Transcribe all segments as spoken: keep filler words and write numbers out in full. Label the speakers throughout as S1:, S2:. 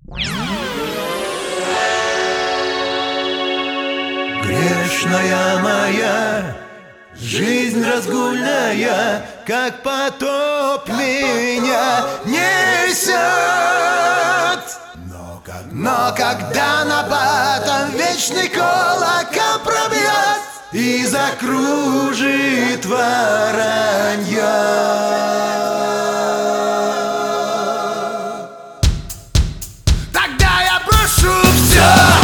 S1: Грешная моя жизнь разгульная, как потоп меня несет. Но, как, но когда на батом вечный колокол пробьет и закружит воронье, тогда я брошу все.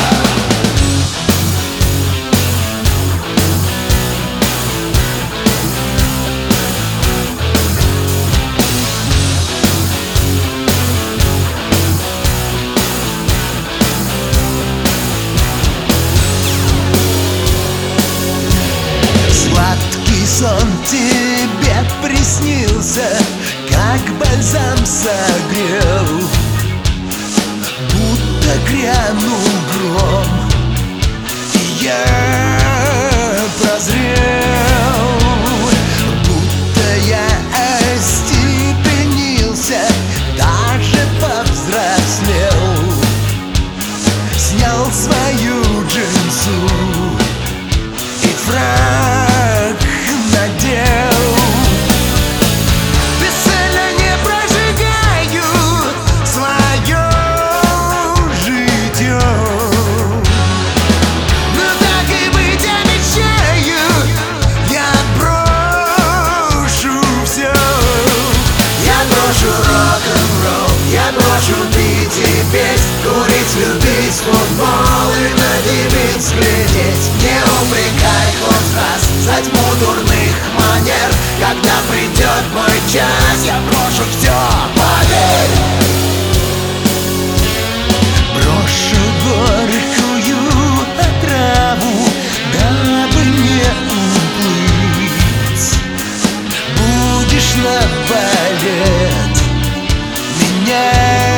S1: Сон тебе приснился, как бальзам согрел, будто грянул гром, и я прозрел, будто я остепенился, даже повзрослел, снял свою джинсу и фрак надел. Бесцельно не прожигаю свое житье, но так и быть обещаю, я брошу все. Я брошу рок-н-ролл, я брошу пить и петь, курить, любить, футбол и на девиц глядеть. Не упрекай хоть раз за тьму дурных манер, когда придет мой час, я брошу все, поверь. Брошу горькую отраву, дабы не уплыть. Будешь на балет меня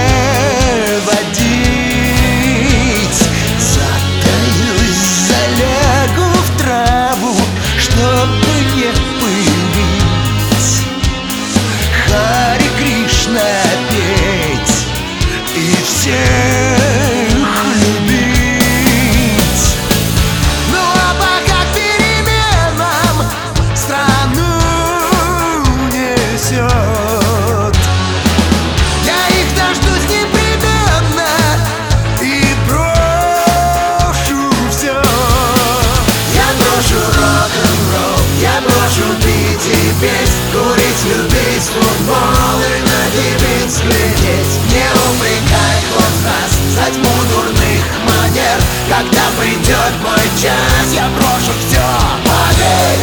S1: водить, затаюсь, залягу в траву, чтобы не пылить, Харе Кришна петь и всех любить. Ну а пока к переменам страну несет, я их дождусь непременно и брошу все. Я брошу рок-н-ролл, я брошу пить и петь, курить, любить, футбол и на девиц глядеть. Не упрекай хоть раз за тьму дурных манер, когда придет мой час, я брошу все, поверь.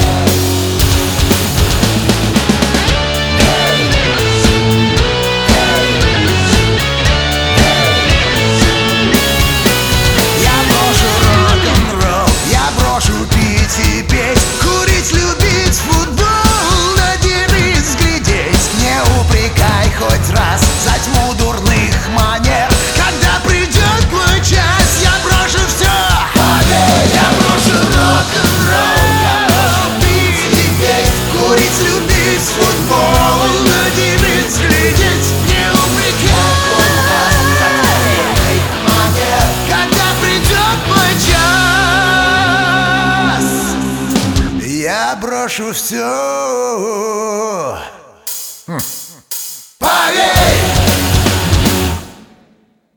S1: Я брошу рок-н-ролл, я брошу пить и петь, курить, любить, футбол на девиц глядеть. Не упрекай хоть раз за тьму дурных манер, когда придет мой час, я брошу все, поверь. Я брошу рок-н-ролл, я брошу пить и петь, курить, любить, футбол на девиц глядеть. Не упрекай хоть раз за тьму дурных манер, когда придет мой час, я брошу все. Поверь!